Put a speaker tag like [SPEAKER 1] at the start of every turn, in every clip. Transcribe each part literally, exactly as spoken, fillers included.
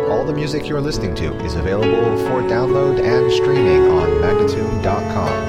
[SPEAKER 1] All the music you're listening to is available for download and streaming on Magnatune dot com.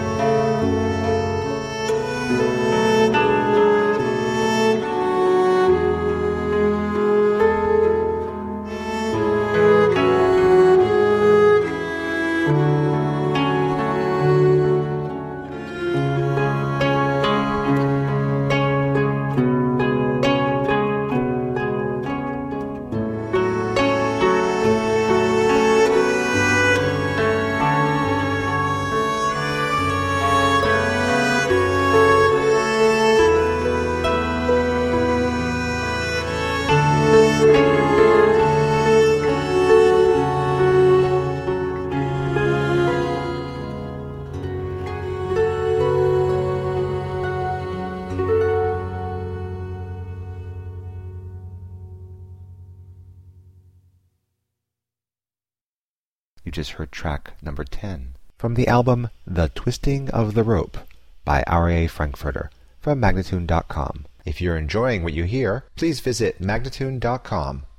[SPEAKER 1] You just heard track number ten from the album The Twisting of the Rope by Aria Frankfurter from Magnatune dot com. If you're enjoying what you hear, please visit Magnatune dot com